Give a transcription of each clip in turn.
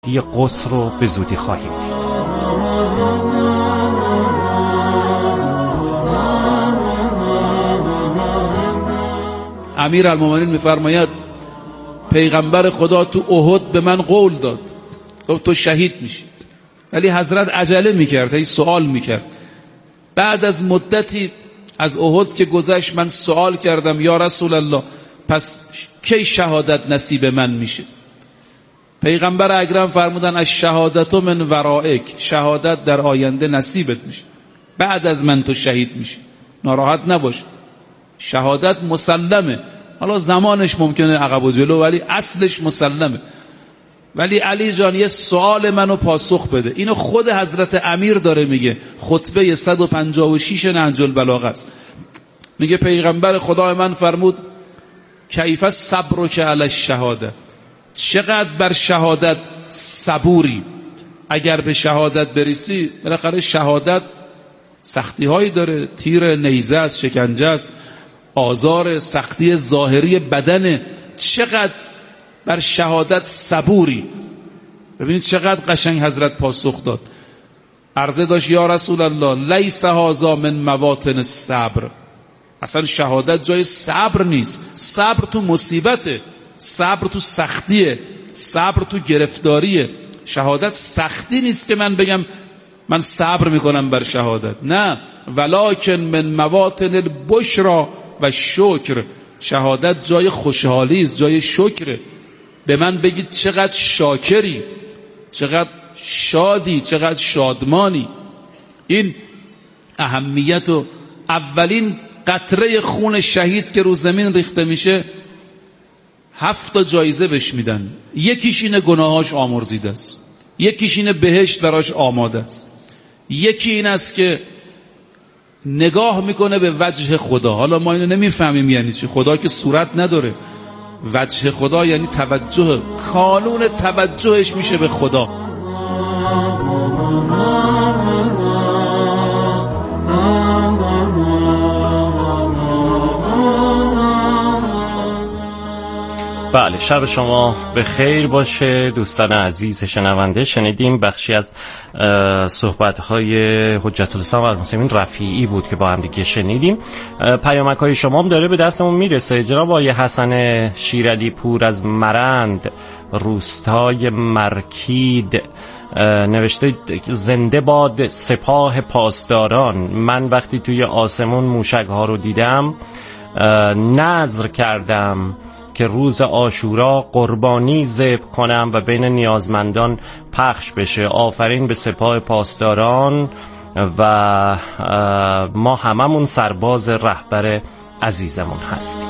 یه قدس رو به زودی خواهیم دید. امیرالمومنین میفرماید پیغمبر خدا تو احد به من قول داد، گفت تو شهید میشی، ولی حضرت عجله میکرد، هی سوال میکرد. بعد از مدتی از احد که گذشت من سوال کردم یا رسول الله پس کی شهادت نصیب من میشه؟ پیغمبر اکرم فرمودن از شهادت من ورائک، شهادت در آینده نصیبت میشه، بعد از من تو شهید میشی، ناراحت نباش، شهادت مسلمه، حالا زمانش ممکنه عقب و جلو ولی اصلش مسلمه. ولی علی جان یه سوال منو پاسخ بده. اینو خود حضرت امیر داره میگه، خطبه 156 نهج البلاغه است. میگه پیغمبر خدا من فرمود کیف صبرک علی الشهاده، چقدر بر شهادت صبوری. اگر به شهادت برسی، بالاخره شهادت سختی هایی داره، تیر نیزه است، شکنجه است، آزار، سختی ظاهری بدنه، چقدر بر شهادت صبوری. ببینید چقدر قشنگ حضرت پاسخ داد. عرضه داشت یا رسول الله لیس هذا من مواطن الصبر، اصلا شهادت جای صبر نیست، صبر تو مصیبته، صبر تو سختیه، صبر تو گرفتاریه. شهادت سختی نیست که من بگم من صبر میکنم بر شهادت، نه، ولکن من مواطن البشرا و شکر، شهادت جای خوشحالی است، جای شکره. به من بگید چقدر شاکری، چقدر شادی، چقدر شادمانی. این اهمیت. و اولین قطره خون شهید که رو زمین ریخته میشه 7 جایزه بهش میدن. یکیش اینه گناهاش آمرزیده است، یکیش اینه بهشت براش آماده است، یکی این است که نگاه میکنه به وجه خدا. حالا ما اینو نمیفهمیم یعنی چی، خدا که صورت نداره، وجه خدا یعنی توجه، کانون توجهش میشه به خدا. بله، شب شما به خیر باشه دوستان عزیز شنونده. شنیدیم بخشی از صحبت‌های حجت الاسلام المسلمین رفیعی بود که با هم دیگه شنیدیم. پیامک‌های شما هم داره به دستمون میرسه. جناب آقای حسن شیرعلی پور از مرند روستای مرکید نوشته زنده باد سپاه پاسداران. من وقتی توی آسمون موشک‌ها رو دیدم نذر کردم که روز عاشورا قربانی ذبح کنم و بین نیازمندان پخش بشه. آفرین به سپاه پاسداران و ما هممون سرباز رهبر عزیزمون هستیم.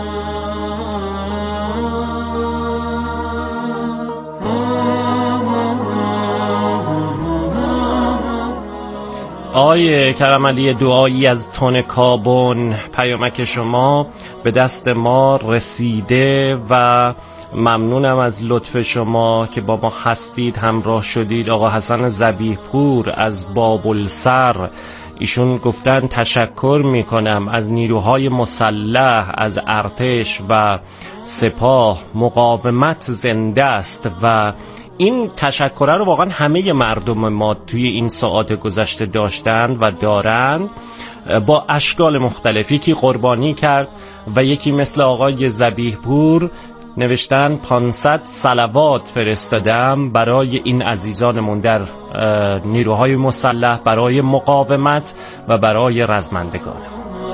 آقای کرمعلی دعایی از تن کابون، پیامک شما به دست ما رسیده و ممنونم از لطف شما که با ما هستید، همراه شدید. آقا حسن ذبیح پور از بابلسر، ایشون گفتن تشکر میکنم از نیروهای مسلح، از ارتش و سپاه، مقاومت زنده است. و این تشکر رو واقعا همه مردم ما توی این ساعات گذشته داشتن و دارن با اشکال مختلف. یکی قربانی کرد و یکی مثل آقای ذبیح پور نوشتن 500 صلوات فرستادم برای این عزیزانمون در نیروهای مسلح، برای مقاومت و برای رزمندگان.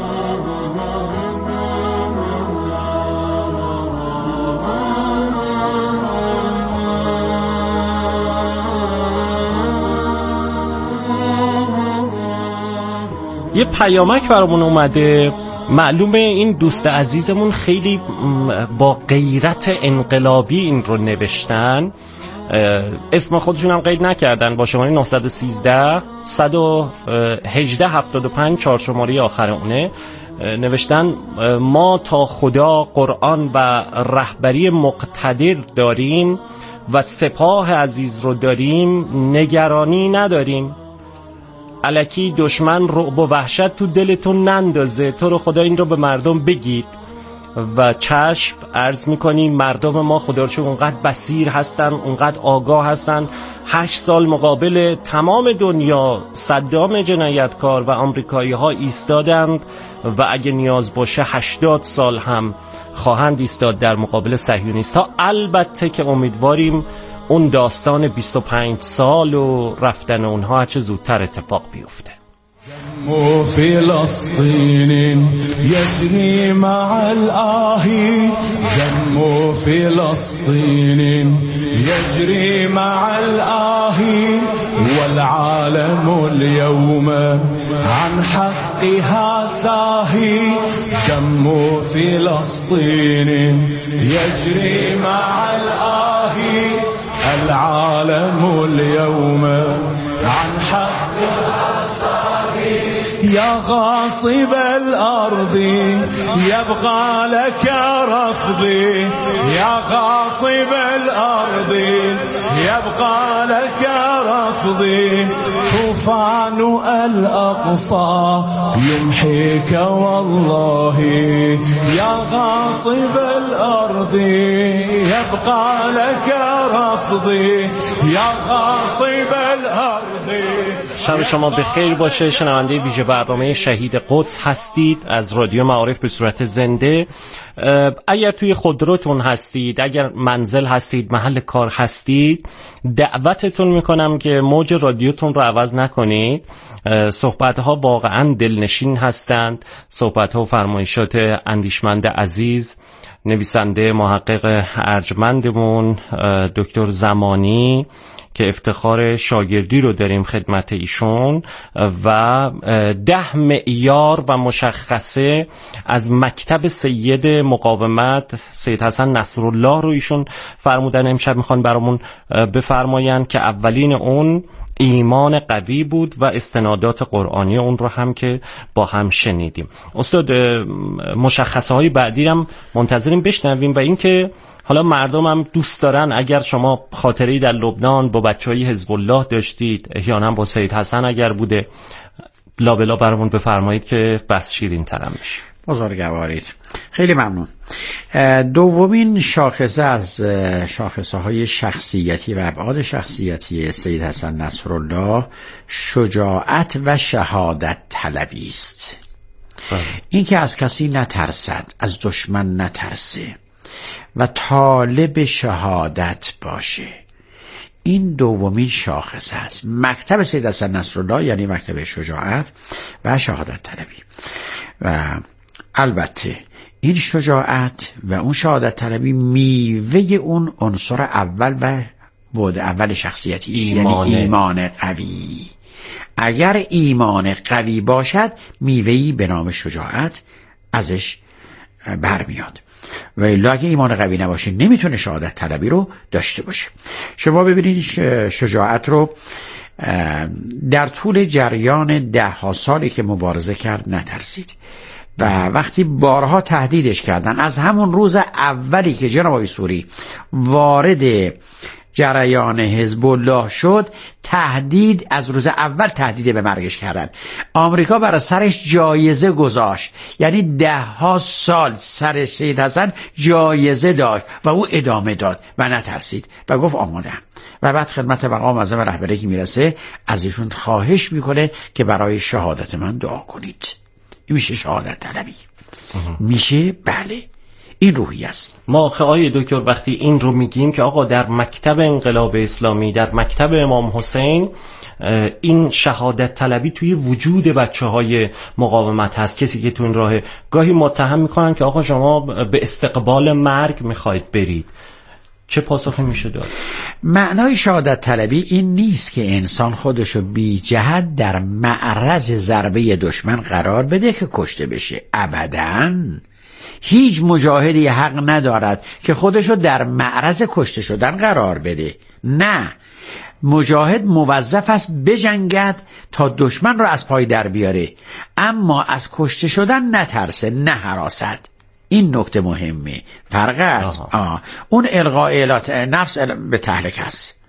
یه پیامک برامون اومده. معلومه این دوست عزیزمون خیلی با غیرت انقلابی این رو نوشتن. اسم خودشون هم قید نکردن. با شماره 913 118 75 4 شماره آخر اونه نوشتن ما تا خدا، قرآن و رهبری مقتدر داریم و سپاه عزیز رو داریم، نگرانی نداریم. الکی دشمن رعب و وحشت تو دلتون نندازه. تو رو خدا این رو به مردم بگید و چشم عرض میکنیم مردم ما خدا رو شکر اونقدر بصیر هستن، اونقدر آگاه هستن. 8 سال مقابل تمام دنیا صدام جنایتکار و آمریکایی ها ایستادند و اگه نیاز باشه 80 سال هم خواهند ایستاد در مقابل صهیونیست ها. البته که امیدواریم اون داستان 25 سال و رفتن اونها چه زودتر اتفاق بیفته. دم فلسطين يجري مع الآهي، دم فلسطين يجري مع الآهي، والعالم اليوم عن حقها ساهي. دم فلسطين يجري مع الآهي، العالم اليوم عن حقها ساهي. يا غاصب الأرض يبقى لك رفضي، يا غاصب الأرض يبقى لك رفضي. طوفان الأقصى يمحيك والله، يا غاصب الأرض يبقى لك رفضي، يا غاصب الأرض. شب شما بخیر باشه. شنونده ویژه برنامه شهید قدس هستید از رادیو معارف به صورت زنده. اگر توی خودروتون هستید، اگر منزل هستید، محل کار هستید، دعوتتون میکنم که موج رادیوتون رو عوض نکنید. صحبت‌ها واقعا دلنشین هستند. صحبت‌ها و فرمایشات اندیشمند عزیز نویسنده محقق ارجمندمون دکتر زمانی که افتخار شاگردی رو داریم خدمت ایشون و 10 معیار و مشخصه از مکتب سید مقاومت سید حسن نصرالله رو ایشون فرمودن امشب میخوان برامون بفرماین که اولین اون ایمان قوی بود و استنادات قرآنی اون رو هم که با هم شنیدیم. استاد مشخصه های بعدی هم منتظریم بشنویم و اینکه حالا مردم هم دوست دارن اگر شما خاطره‌ای در لبنان با بچهای حزب الله داشتید، احیانا با سید حسن اگر بوده، لابلا برامون بفرمایید که بس شیرین ترم میشه. بزرگوارید. خیلی ممنون. دومین شاخصه از شاخصه های شخصیتی و ابعاد شخصیتی سید حسن نصرالله شجاعت و شهادت طلبی است. این که از کسی نترسد، از دشمن نترسه و طالب شهادت باشه، این دومین شاخص است. مکتب سید حسن نصرالله یعنی مکتب شجاعت و شهادت طلبی. و البته این شجاعت و اون شهادت طلبی میوه اون عنصر اول و بعد اول شخصیتی است، یعنی ایمان قوی. اگر ایمان قوی باشد میوهی به نام شجاعت ازش برمیاد، و الا اگه ایمان قوی نباشه نمیتونه شهادت طلبی رو داشته باشه. شما ببینید شجاعت رو در طول جریان 10 سالی که مبارزه کرد نترسید و وقتی بارها تهدیدش کردن، از همون روز اولی که جناب آقای سوری وارد جریان حزب الله شد، تهدید از روز اول تهدید به مرگش کردن. آمریکا برای سرش جایزه گذاشت، یعنی 10 سال سر سید حسن جایزه داشت و او ادامه داد و نترسید و گفت آمادم. و بعد خدمت مقام معظم رهبری که میرسه از ایشون خواهش میکنه که برای شهادت من دعا کنید. این میشه شهادت طلبی. میشه بله، این روحی است. ما آقای دکتر وقتی این رو میگیم که آقا در مکتب انقلاب اسلامی، در مکتب امام حسین، این شهادت طلبی توی وجود بچه‌های مقاومت هست. کسی که تو این راه گاهی متهم میکنن که آقا شما به استقبال مرگ میخواید برید، چه پاسخی میشه داد؟ معنای شهادت طلبی این نیست که انسان خودشو بی جهت در معرض ضربه دشمن قرار بده که کشته بشه. ابداً. هیچ مجاهدی حق ندارد که خودشو در معرض کشته شدن قرار بده. نه، مجاهد موظف است بجنگد تا دشمن را از پای در بیاره، اما از کشته شدن نترسه، نه هراست. این نکته مهمه. فرق است. اون القاء نفس به تهلکه است.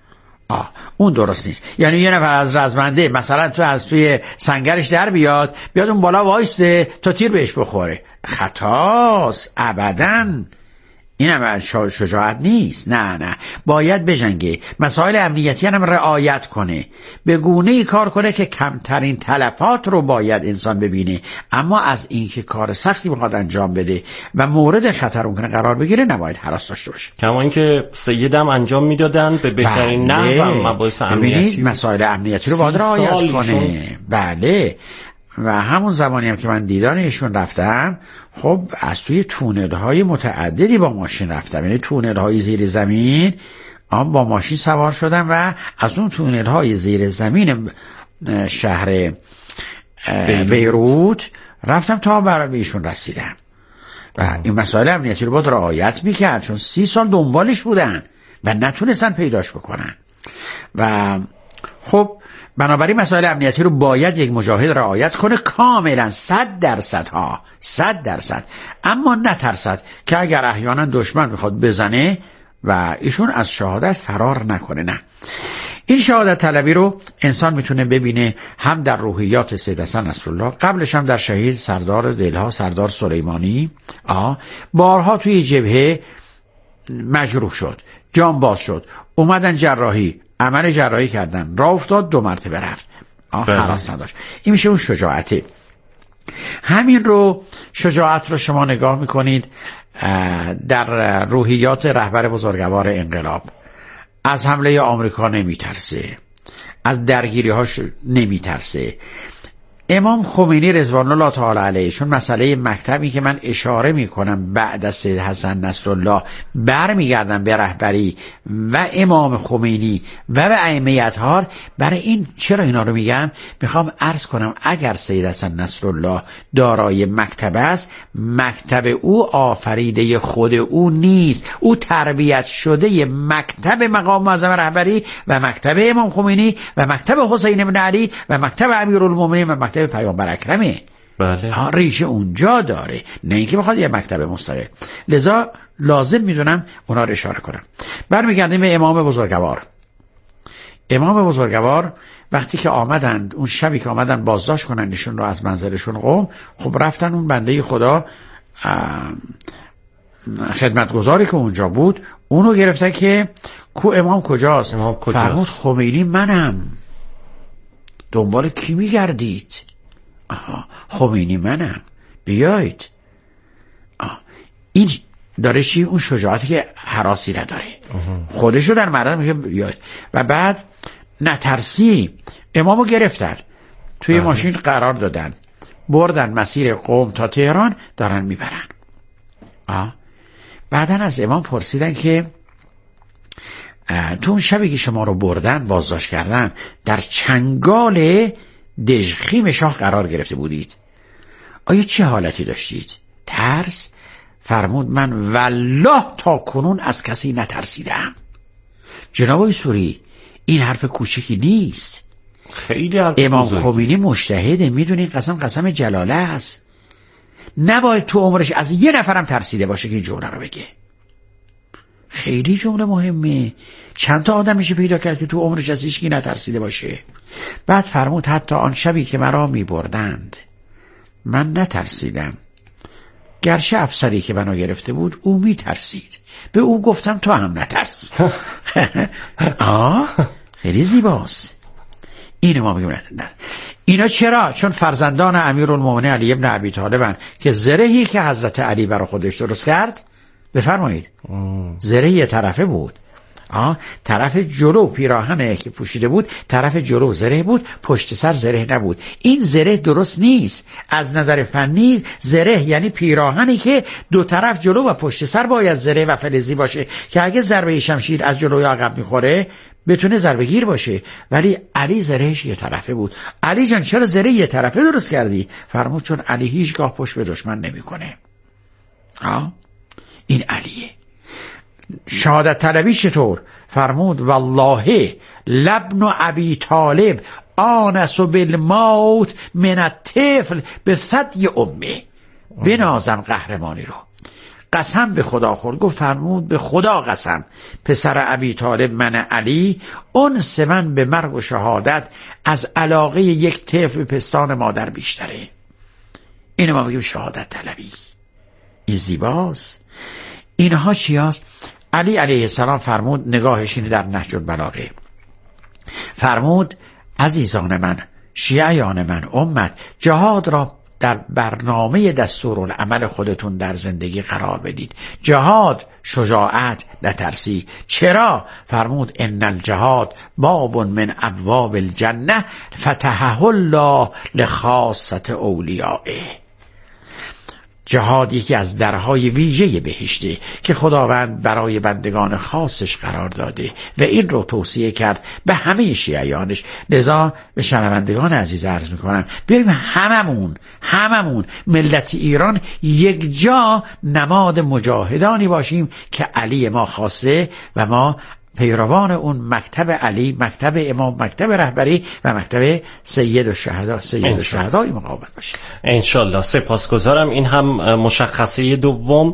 اون درست نیست. یعنی یه نفر از رزمنده مثلا تو از توی سنگرش در بیاد اون بالا وایسته تا تیر بهش بخوره، خطاست ابداً. این هم شجاعت نیست. نه باید بجنگه، مسائل امنیتی هم رعایت کنه، به گونه‌ای کار کنه که کمترین تلفات رو باید انسان ببینه، اما از این که کار سختی میخواد انجام بده و مورد خطر ممکنه قرار بگیره نباید هراس داشته باشه. کما اینکه سیدم انجام میدادن به بهترین نحو مباحث امنیتی، مسائل امنیتی رو باید رعایت کنه. بله. و همون زمانی هم که من دیدن ایشون رفتم، خب از توی تونل‌های متعددی با ماشین رفتم، یعنی تونل‌های زیر زمین با ماشین سوار شدم و از اون تونل‌های زیر زمین شهر بیروت رفتم تا برای ایشون رسیدم. و این مسائل امنیتی رو باید رعایت میکرد، چون 30 سال دنبالش بودن و نتونستن پیداش بکنن. و خب بنابراین مسائل امنیتی رو باید یک مجاهد رعایت کنه کاملا 100%. اما نترسد که اگر احیانا دشمن میخواد بزنه و ایشون از شهادت فرار نکنه. نه، این شهادت طلبی رو انسان میتونه ببینه هم در روحیات سید حسن نصرالله، قبلش هم در شهید سردار دلها سردار سلیمانی. بارها توی جبهه مجروح شد، جان باز شد، اومدن جراحی، عمل جراحی کردن، راه افتاد، 2 مرتبه رفت، هراس نداشت. این میشه اون شجاعته. همین رو شجاعت رو شما نگاه میکنید در روحیات رهبر بزرگوار انقلاب. از حمله آمریکا نمیترسه، از درگیری هاش نمیترسه. امام خمینی رضوان الله تعالی علیه، چون مسئله مکتبی که من اشاره میکنم بعد از سید حسن نصرالله برمیگردم به رهبری و امام خمینی و به ائمه اطهار. برای این چرا اینا رو میگم؟ میخوام عرض کنم اگر سید حسن نصرالله دارای مکتب است، مکتب او آفریده خود او نیست، او تربیت شده مکتب مقام معظم رهبری و مکتب امام خمینی و مکتب حسین بن علی و مکتب امیرالمومنین و مکتب پیامبر اکرمه. بله. ریشه اونجا داره، نه اینکه بخواد یه مکتب مستقل. لذا لازم میدونم اونا رو اشاره کنم. برمیگردیم به امام بزرگوار. امام بزرگوار وقتی که آمدند، اون شبی که آمدن بازداشت کنن نشون رو از منزلشون قم، خب رفتن اون بنده خدا خدمتگزاری که اونجا بود اونو گرفتن که کو امام کجاست؟ فرمود خمینی منم. دنبال کی میگردید؟ خمینی منم، بیایید. این داره چی؟ اون شجاعتی که هراسی نداره، خودشو در معرض میگه بیایید. و بعد نترسی امامو گرفتن، توی ماشین قرار دادن، بردن مسیر قم تا تهران، دارن میبرن. بعدن از امام پرسیدن که تو اون شبی که شما رو بردن بازداشت کردن در چنگال دژخیم شاه قرار گرفته بودید، آیا چه حالتی داشتید؟ ترس؟ فرمود من والله تا کنون از کسی نترسیدم. جناب آقای سوری، این حرف کوچکی نیست. خیلی حرف امام خمینی مجتهده، میدونین قسم جلاله است. نباید تو عمرش از یه نفرم ترسیده باشه که این جمله رو بگه. خیلی جمله مهمه. چند تا آدم میشه پیدا کرد که تو عمرش از هیچکی نترسیده باشه؟ بعد فرمود حتی آن شبی که مرا میبردند من نترسیدم، گرچه افسری که منو گرفته بود او میترسید، به او گفتم تو هم نترس. خیلی زیباست. اینو ما میگیم نه. اینا چرا؟ چون فرزندان امیرالمومنین علی ابن ابی طالبن که زرهی که حضرت علی برای خودش درست کرد، بفرمایید زره یه طرفه بود. طرف جلو پیراهنه که پوشیده بود، طرف جلو زره بود، پشت سر زره نبود. این زره درست نیست از نظر فنی. زره یعنی پیراهنی که 2 طرف جلو و پشت سر باید زره و فلزی باشه که اگه ضربه شمشیر از جلو یا عقب میخوره بتونه ضربه گیر باشه. ولی علی زرهش یه طرفه بود. علی جان چرا زره یه طرفه درست کردی؟ فرمود چون علی هیچگاه پشت به دشمن نمیکنه. این علیه. شهادت طلبی چطور؟ فرمود والله لبن ابی طالب آنس بالموت من الطفل به ثدی امه. بنازم قهرمانی رو. قسم به خدا خورد، گفت فرمود به خدا قسم پسر ابی طالب من علی انس من به مرگ و شهادت از علاقه یک طفل به پستان مادر بیشتره. اینو ما بگیم شهادت طلبی. این زیباست. اینها چی هست؟ علی علیه السلام فرمود، نگاهش اینه در نهج البلاغه، فرمود عزیزان من، شیعیان من، امت، جهاد را در برنامه دستورالعمل خودتون در زندگی قرار بدید. جهاد شجاعت، نترسی. چرا؟ فرمود ان الجهاد باب من ابواب الجنه فتحه الله لخاصه اولیائه. جهاد یکی از درهای ویژه بهشته که خداوند برای بندگان خاصش قرار داده و این رو توصیه کرد به همه شیعیانش. لذا به شنوندگان عزیز عرض میکنم بیاییم هممون ملت ایران یک جا نماد مجاهدانی باشیم که علی ما خواسته و ما پیروان اون مکتب علی، مکتب امام، مکتب رهبری و مکتب سید الشهدای مقاومت باشیم انشالله. سپاسگزارم. این هم مشخصه دوم،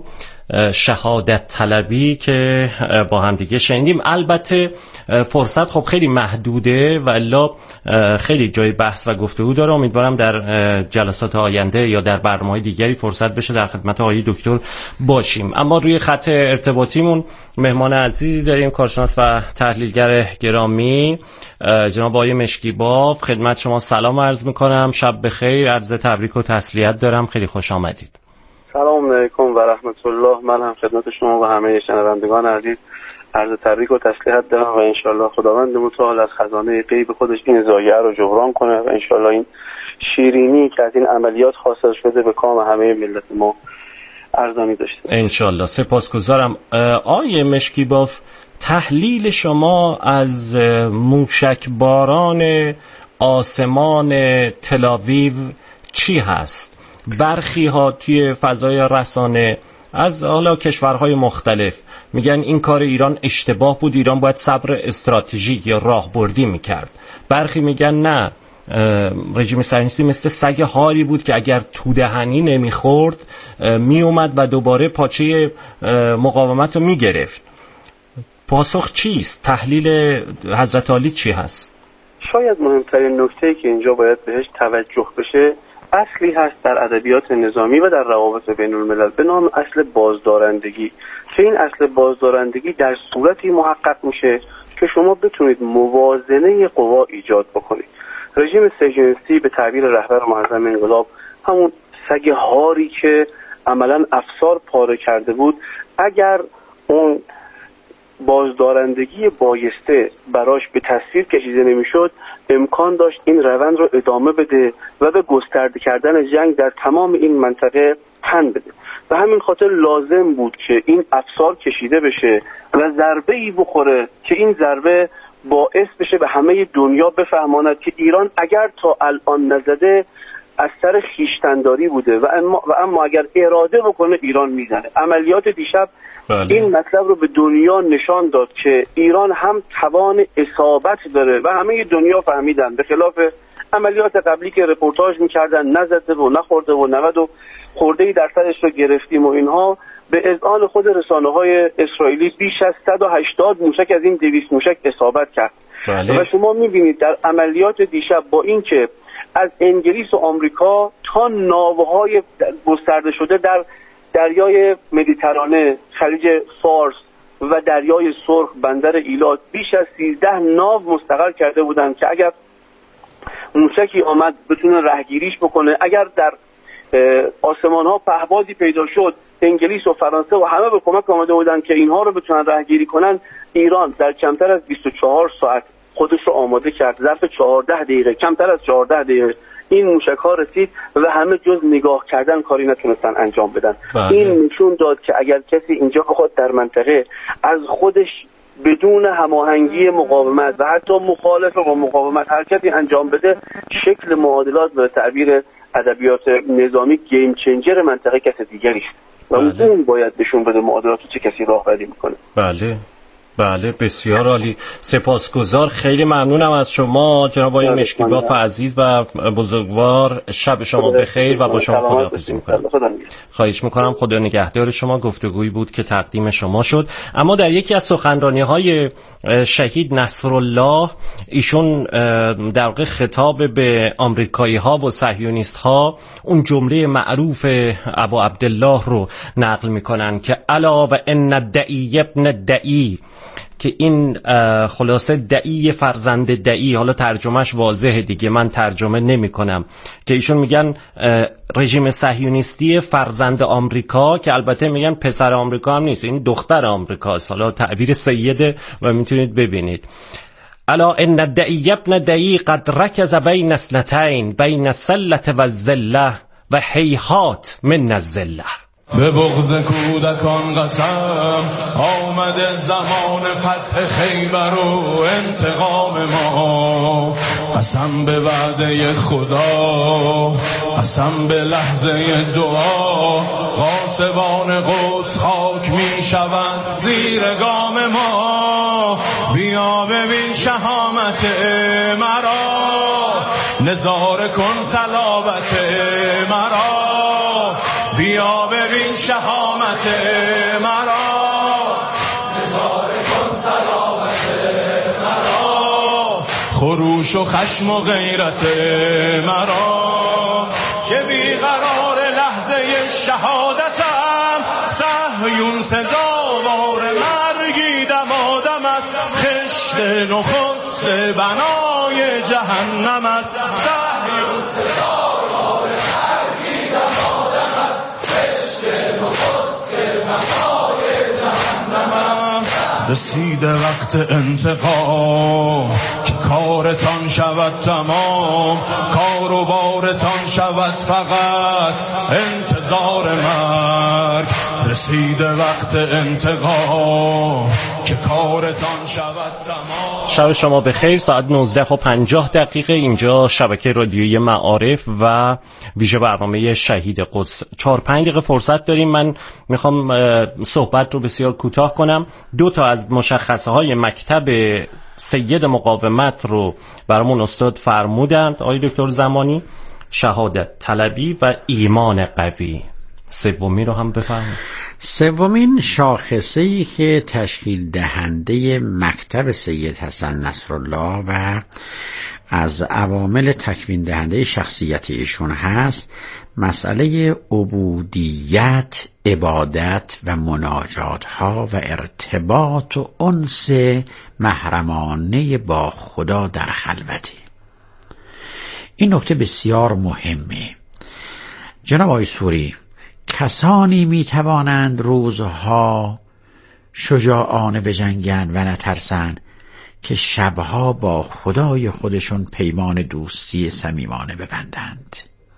شهادت طلبی که با هم دیگه شنیدیم. البته فرصت خب خیلی محدوده و الا خیلی جای بحث و گفتگو داره. امیدوارم در جلسات آینده یا در برنامه‌های دیگری فرصت بشه در خدمت آقای دکتر باشیم. اما روی خط ارتباطیمون مهمان عزیزی داریم، کارشناس و تحلیلگر گرامی جناب آقای مشکیباف. خدمت شما سلام عرض میکنم، شب بخیر، عرض تبریک و تسلیت دارم، خیلی خوش آمدید. سلام علیکم و رحمت الله. من هم خدمت شما و همه شنوندگان عزیز عرض تبریک و تسلیت دارم و انشالله خداوند متعال از خزانه غیب خودش این ضایعه رو جبران کنه و انشالله این شیرینی که از این عملیات حاصل شده به کام همه ملت ما ارزانی داشته انشالله. سپاسگزارم. آقای مشکیباف، تحلیل شما از موشک باران آسمان تل‌آویو چی هست؟ برخی ها توی فضای رسانه از حالا کشورهای مختلف میگن این کار ایران اشتباه بود، ایران باید صبر استراتژیک یا راهبردی میکرد. برخی میگن نه، رژیم صهیونیستی مثل سگ هاری بود که اگر تو دهنی نمیخورد میومد و دوباره پاچه مقاومت رو میگرفت. پاسخ چیست؟ تحلیل حضرت علی چی هست؟ شاید مهمترین نکته‌ای که اینجا باید بهش توجه بشه اصلی هست در ادبیات نظامی و در روابط بین الملل به نام اصل بازدارندگی، که این اصل بازدارندگی در صورتی محقق میشه که شما بتونید موازنه قوا ایجاد بکنید. رژیم صهیونیستی به تعبیر رهبر معظم انقلاب همون سگ هاری که عملاً افسار پاره کرده بود، اگر اون بازدارندگی بایسته براش به تصویر کشیده نمیشد امکان داشت این روند رو ادامه بده و به گسترده کردن جنگ در تمام این منطقه تن بده. و همین خاطر لازم بود که این افسار کشیده بشه و ضربه ای بخوره که این ضربه باعث بشه به همه دنیا بفهماند که ایران اگر تا الان نزده از سر خیشتنداری بوده و اما اگر اراده بکنه ایران میزنه. عملیات دیشب این مطلب رو به دنیا نشان داد که ایران هم توان اصابت داره و همه دنیا فهمیدن، به خلاف عملیات قبلی که رپورتاج میکردن نزده و نخورده و 90 و خورده‌ای درصدش رو گرفتیم و اینها، به اذعان خود رسانه‌های اسرائیلی بیش از 180 موشک از این 200 موشک اصابت کرد. و شما میبینید در عملیات دیشب با اینکه از انگلیس و آمریکا تا ناوهای گسترده شده در دریای مدیترانه، خلیج فارس و دریای سرخ، بندر ایلات بیش از 13 ناو مستقر کرده بودند که اگر موشکی آمد بتونه رهگیریش بکنه. اگر در آسمان ها پهبادی پیدا شد، انگلیس و فرانسه و همه به کمک آمده بودند که اینها رو بتونن رهگیری کنن. ایران در کمتر از 24 ساعت خودش رو آماده کرد. ظرف 14 دقیقه، کمتر از 14 دقیقه این موشک ها رسید و همه جز نگاه کردن کاری نتونستن انجام بدن. این نشون داد که اگر کسی اینجا بخواد در منطقه از خودش بدون هماهنگی مقاومت و حتی مخالف با مقاومت حرکتی انجام بده، شکل معادلات به تعبیر ادبیات نظامی گیم چنجر منطقه کسی دیگری است و اون باید نشون بده معادلات چه کسی راهبری میکنه. بله بله بسیار عالی، سپاسگزار، خیلی ممنونم از شما جناب آقای مشکیباف عزیز و بزرگوار. شب شما بخیر و با شما خداحافظی میکنم. خواهش میکنم، خدا نگهدار شما. گفتگویی بود که تقدیم شما شد. اما در یکی از سخنرانی‌های شهید نصرالله، ایشون در واقع خطاب به آمریکایی‌ها و صهیونیست‌ها اون جمله معروف ابو عبدالله رو نقل میکنن که الا و ان الدعی ابن الدعی، که این خلاصه دعی فرزند دعی، حالا ترجمهش واضحه دیگه، من ترجمه نمی کنم، که ایشون میگن رژیم صهیونیستی فرزند آمریکا، که البته میگن پسر آمریکا هم نیست، این دختر آمریکاست، حالا تعبیر سیده و میتونید ببینید. الا ان الدعی ابن دعی قد رکز بین اثنتین، بین السلة و الذلة و هیهات من الذلة. به بغض کودکان قسم آمده زمان فتح خیبر و انتقام ما، قسم به وعده خدا، قسم به لحظه دعا، غاصبان قدس خاک می شوند زیر گام ما. بیا ببین شهامت مرا، نظاره کن صلابت مرا، بیا ببین شهامت مرا، نظاره کن صلابت مرا، خروش و خشم و غیرت مرا، که بیقرار لحظه شهادتم، صهیون سزاوار مرگی دمادم است، خشت نخست بنای جهنم است، صهیون سزاوار مرگی دمادم است، خشت نخست بنای جهنم است. رسیده وقت انتقام که کارتان شود تمام، کار و بارتان شود فقط انتظار مرگ. رسیده وقت انتقام که کارتان شود تمام. شب شما بخیر. ساعت 19:50 اینجا شبکه رادیویی معارف و ویژه برنامه شهید قدس. 4-5 دقیقه فرصت داریم. من میخوام صحبت رو بسیار کوتاه کنم. 2 تا از مشخصه های مکتب سید مقاومت رو برامون استاد فرمودند، آقای دکتر زمانی: شهادت طلبی و ایمان قوی. سومی رو هم بفرمایید. سومین شاخصه‌ای که تشکیل دهنده مکتب سید حسن نصرالله و از عوامل تکوین دهنده شخصیت ایشون هست، مسئله عبودیت، عبادت و مناجات ها و ارتباط و انس محرمانه با خدا در خلوتی. این نکته بسیار مهمه. جناب آقای سوری، کسانی می توانند روزها شجاعانه بجنگند و نترسند که شبها با خدای خودشون پیمان دوستی صمیمانه ببندند.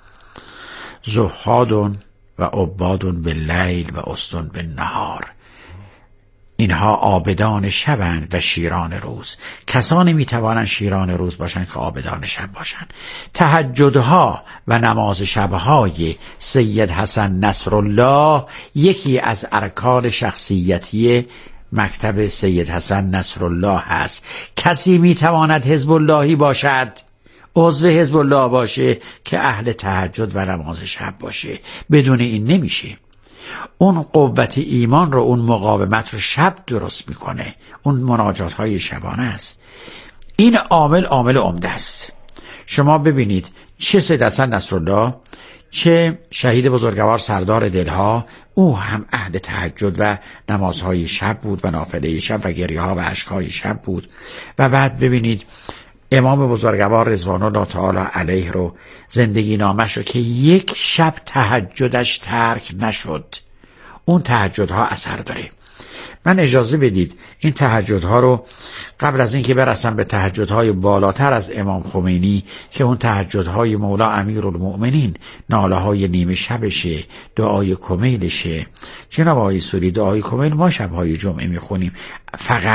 زهادون و عبادون باللیل و اسدون بالنهار، اینها عابدان شبند و شیران روز. کسانی میتوانند شیران روز باشند که عابدان شب باشند. تهجدها و نماز شبهای سید حسن نصرالله یکی از ارکان شخصیتی مکتب سید حسن نصرالله هست. کسی میتواند حزب اللهی باشد، عضو حزب الله باشه، که اهل تهجد و نماز شب باشه. بدون این نمیشه. اون قوت ایمان رو، اون مقاومت رو شب درست میکنه. اون مناجات های شبانه است. این عامل عمده است. شما ببینید چه سید حسن نصرالله، چه شهید بزرگوار سردار دلها، او هم اهل تهجد و نمازهای شب بود و نافله شب و گریه ها و اشکهای شب بود. و بعد ببینید امام بزرگوار رضوان الله تعالی علیه رو، زندگی نامش رو که یک شب تهجدش ترک نشد. اون تهجدها اثر داره. من اجازه بدید این تهجدها رو قبل از اینکه برسم به تهجدهای بالاتر از امام خمینی که اون تهجدهای مولا امیرالمؤمنین، ناله های نیمه شبشه، دعای کمیلشه. جناب آقای سوری، دعای کمیل ما شبهای جمعه میخونیم، فقط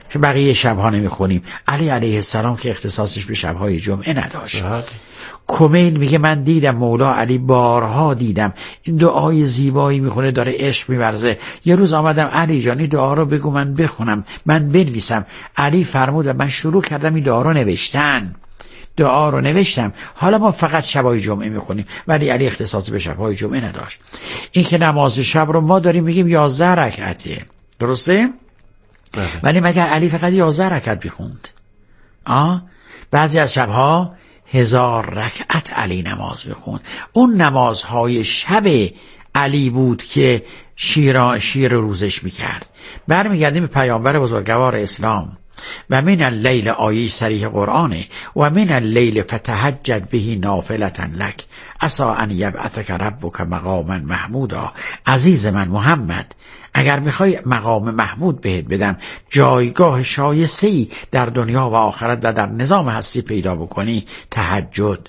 که بقیه شبها نمیخونیم. علی علیه السلام که اختصاصش به شبهای جمعه نداشت. کمیل میگه من دیدم مولا علی بارها دیدم این دعای زیبایی میخونه، داره عشق میورزه. یه روز آمدم علی جان این دعا رو بگو من بخونم، من بنویسم. علی فرمود من شروع کردم این دعا رو نوشتم. حالا ما فقط شبای جمعه میخونیم، ولی علی اختصاص به شبهای جمعه نداشت. این که نماز شب رو ما داریم میگیم 11 رکعته، درسته؟ ولی مگر علی فقط 11 رکعت بخوند؟ بعضی از شبها 1000 رکعت علی نماز بخوند. اون نمازهای شب علی بود که شیر روزش میکرد. برمیگردیم به پیامبر بزرگوار اسلام. و من اللیل آیه صریح قرآنه و من اللیل فتهجد به نافلة لک عسی ان یبعثک ربک مقاما محمودا. عزیز من محمد، اگر میخوای مقام محمود بهت بدم، جایگاه شایسته‌ای در دنیا و آخرت و در نظام هستی پیدا بکنی، تهجد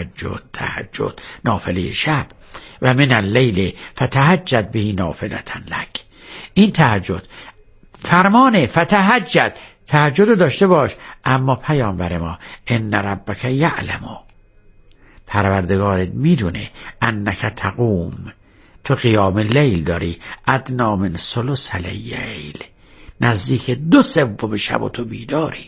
نافله شب. و من اللیل فتهجد به نافلة لک. این تهجد فرمانه، فتهجد، تهجد رو داشته باش. اما پیامبر ما ان ربک یعلم، پروردگارت میدونه، انک تقوم، تو قیام لیل داری، ادنا من ثلث اللیل، نزدیک 2/3 شب تو بیداری.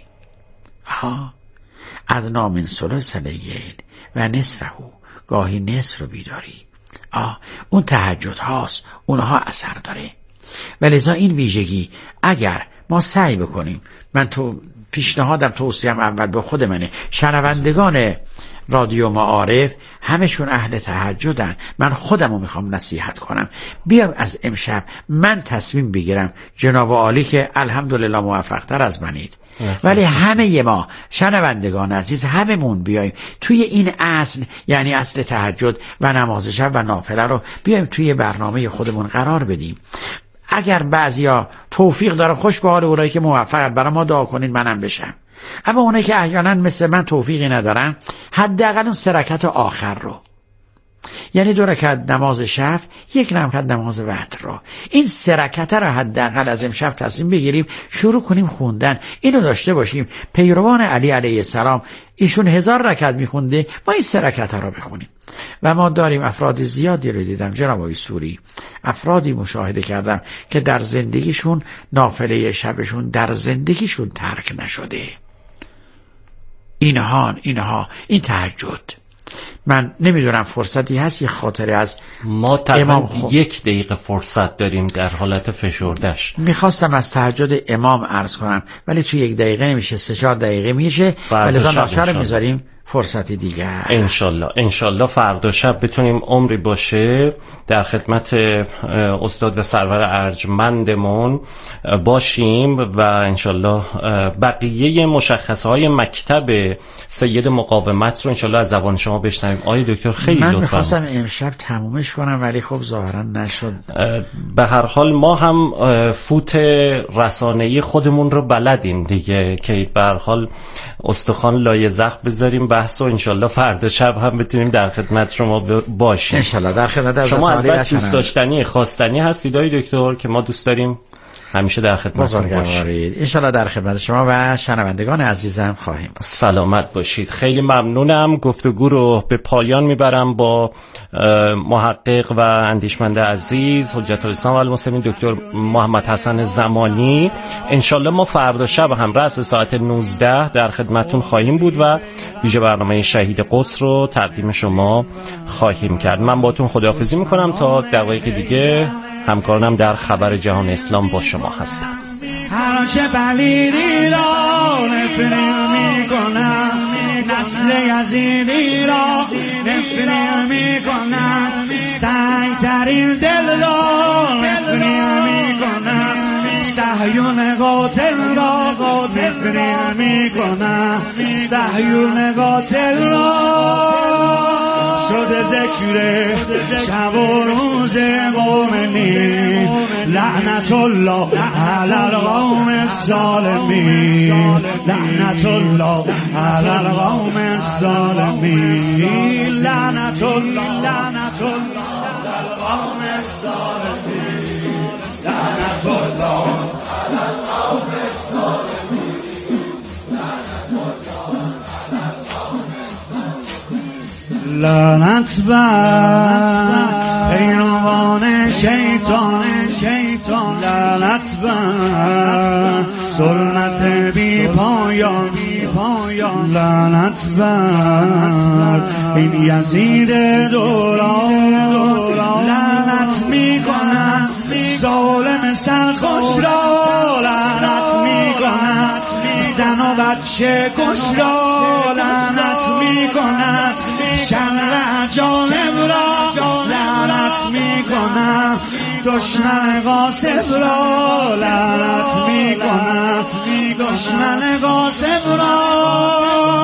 ادنا من ثلث اللیل و نصفه، گاهی نصف رو بیداری. اون تهجد هاست، اونها اثر داره. ولذا این ویژگی اگر ما سعی بکنیم، من تو پیشنهادم، توصیم اول به خود منه، شنوندگان رادیو معارف همشون اهل تهجدن، من خودم رو میخوام نصیحت کنم، بیام از امشب من تصمیم بگیرم، جناب عالی که الحمدلله موفق تر از منید، ولی همه ما شنوندگان عزیز هممون بیایم توی این اصل، یعنی اصل تهجد و نماز شب و نافله رو بیایم توی برنامه خودمون قرار بدیم. اگر بعضیا توفیق داره، خوش به حال اونایی که موفقن، برای ما دعا کنین منم بشم. اما اونایی که احیانا مثل من توفیقی ندارن، حداقل اون 3 رکعت آخر رو، یعنی 2 رکعت نماز شب، 1 رکعت نماز وتر رو، این 3 رکعت رو حداقل از امشب تصمیم بگیریم شروع کنیم خوندن. اینو داشته باشیم. پیروان علی علیه السلام ایشون 1000 رکعت میخونده، ما این 3 رکعت رو بخونیم. و ما داریم افراد زیادی رو دیدم جناب آقای سوری، افرادی مشاهده کردم که در زندگیشون نافله شبشون در زندگیشون ترک نشده. اینها این تهجد. من نمیدونم فرصتی هست یه خاطره از ما تقریبا 1 دقیقه فرصت داریم در حالت فشردش. میخواستم از تهجد امام عرض کنم ولی تو 1 دقیقه نمیشه، 3-4 دقیقه میشه، ولی ناچار میذاریم فرصتی دیگه. انشالله فردا شب بتونیم عمری باشه در خدمت استاد و سرور ارجمندمون باشیم و انشالله بقیه مشخصه های مکتب سید مقاومت رو انشالله از زبان شما بشنویم. آقای دکتر خیلی لطفا. من میخواستم امشب تمومش کنم ولی خب ظاهرا نشد. به هر حال ما هم فوت رسانه‌ای خودمون رو بلدیم دیگه که به هر حال استخوان لای زخم بذاریم بحث و انشالله فردا شب هم بتونیم در خدمت شما باشیم. انشالله در خدمت از شما از بس دوست داشتنی خواستنی هستید آقای دکتر که ما دوست داریم همیشه در خدمتتون باشیم. انشالله در خدمت شما و شنوندگان عزیزم خواهیم. سلامت باشید. خیلی ممنونم. گفتگو رو به پایان میبرم با محقق و اندیشمند عزیز حجت الاسلام و المسلمین دکتر محمد حسن زمانی. انشالله ما فردا شب هم رأس ساعت 19 در خدمتتون خواهیم بود و ویژه برنامه شهید قدس رو تقدیم شما خواهیم کرد. من باهاتون خداحافظی میکنم تا دقایق دیگه. همکارانم در خبر جهان اسلام با شما هستم. هر چه بلیدی را نفرین میکنم، نسل یزیدی را نفرین میکنم، سعی ترین دل را نفرین میکنم، صهیون قاتل را نفرین میکنم، صهیون قاتل را شده ذکر شب و روز مؤمنین، لعنت الله علی القوم الظالمین، لعنت الله علی القوم الظالمین، لعنت الله علی القوم الظالمین، لعنت الله علی القوم الظالمین. لعنت بر پیروان شیطان لعنت بر ظلمت بی پایان لعنت بر این یزید دوران لعنت میکنم ظالم سرخوش را لعنت میکنم زن و بچه کش را لعنت میکنم شر جانب را لعنت میکنم دشمن غاصب را لعنت میکنم دشمن غاصب را